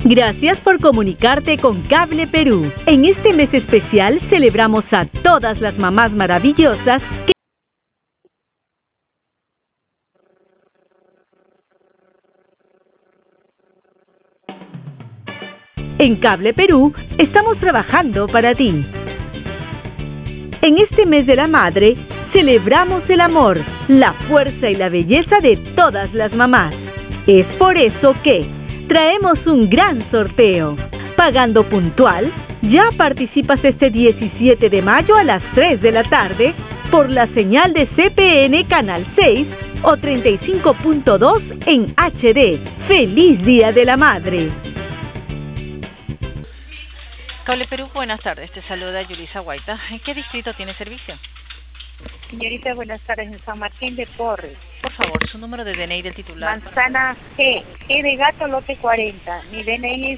Gracias por comunicarte con Cable Perú. En este mes especial celebramos a todas las mamás maravillosas que... En Cable Perú estamos trabajando para ti. En este mes de la madre, celebramos el amor, la fuerza y la belleza de todas las mamás. Es por eso que traemos un gran sorteo. Pagando puntual, ya participas este 17 de mayo a las 3 de la tarde por la señal de CPN Canal 6 o 35.2 en HD. ¡Feliz Día de la Madre! Cable Perú, buenas tardes. Te saluda Yulisa Guaita. ¿En qué distrito tiene servicio? Señorita, buenas tardes. En San Martín de Porres. Por favor, su número de DNI del titular. Manzana G de gato, lote 40. Mi DNI es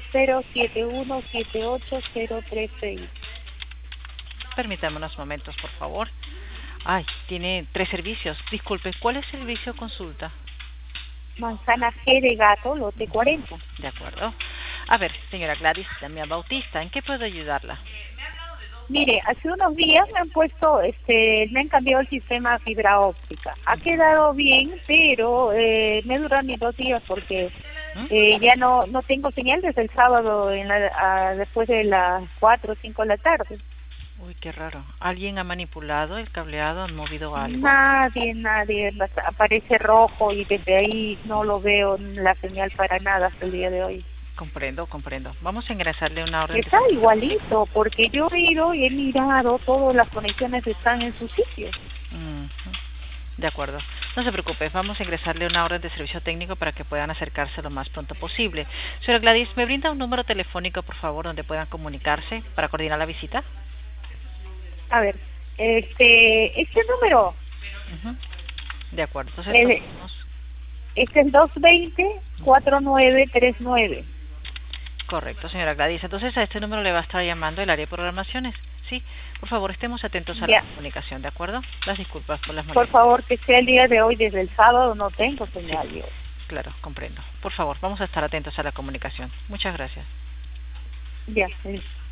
071780336. Permítame unos momentos, por favor. Ay, tiene 3 servicios. Disculpe, ¿cuál es el servicio consulta? Manzana G de gato, lote 40. De acuerdo. A ver, señora Gladys Damián Bautista, ¿en qué puedo ayudarla? Mire, hace unos días me han puesto, me han cambiado el sistema fibra óptica. Ha quedado bien, pero me duran ni 2 días porque ya no tengo señal desde el sábado después de las 4 o 5 de la tarde. Uy, qué raro. ¿Alguien ha manipulado el cableado? ¿Han movido algo? Nadie. Aparece rojo y desde ahí no lo veo la señal para nada hasta el día de hoy. Comprendo. Vamos a ingresarle una orden. Está igualito, porque yo he ido y he mirado, todas las conexiones están en su sitio. De acuerdo. No se preocupe, vamos a ingresarle una orden de servicio técnico para que puedan acercarse lo más pronto posible. Señora Gladys, ¿me brinda un número telefónico, por favor, donde puedan comunicarse para coordinar la visita? A ver, este número. De acuerdo. Entonces, este es 220-4939. Correcto, señora Gladys. Entonces, a este número le va a estar llamando el área de programaciones. Sí, por favor, estemos atentos a la comunicación, ¿de acuerdo? Las disculpas por las molestias. Por favor, que sea el día de hoy, desde el sábado no tengo señal. Sí, claro, comprendo. Por favor, vamos a estar atentos a la comunicación. Muchas gracias. Ya, sí.